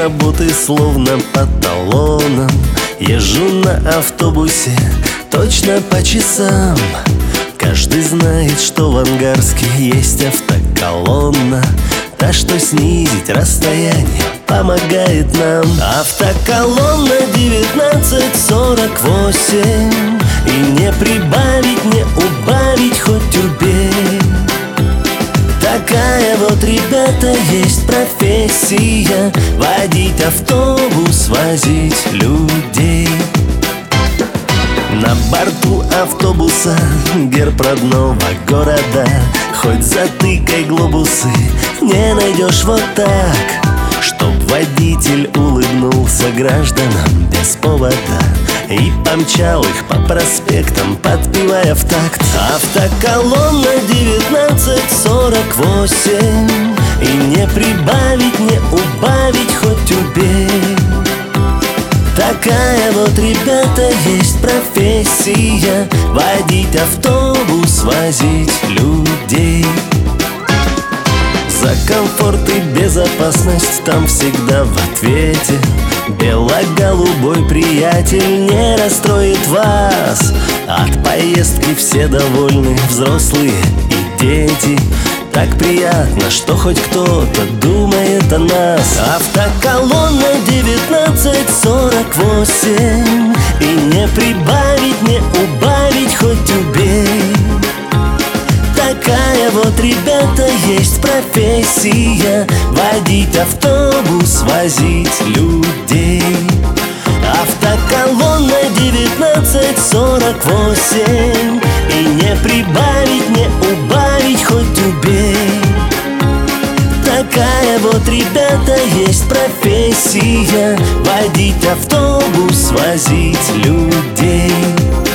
работы словно по талонам. Езжу на автобусе точно по часам. Каждый знает, что в Ангарске есть автоколонна, та, что снизить расстояние помогает нам. Автоколонна 1948, и не прибавить, не убавить, хоть убей. Такая вот, ребята, есть профессия: водить автобус, возить людей. На борту автобуса герб родного города, хоть затыкай глобусы, не найдешь вот так, чтоб водитель улыбнулся гражданам без повода и помчал их по проспектам, подпевая в такт. Автоколонна 1948, и не прибавить, не убавить, хоть убей. Такая вот, ребята, есть профессия: водить автобус, возить людей. За комфорт и безопасность там всегда в ответе. Бело-голубой приятель не расстроит вас. От поездки все довольны, взрослые и дети. Так приятно, что хоть кто-то думает о нас. Автоколонна 1948, и не прибавить, не убавить, хоть убей. Такая вот, ребята, есть профессия: водить автобус, возить людей. Автоколонна 1948, и не прибавить, не убавить, хоть убей. Такая вот, ребята, есть профессия: водить автобус, возить людей.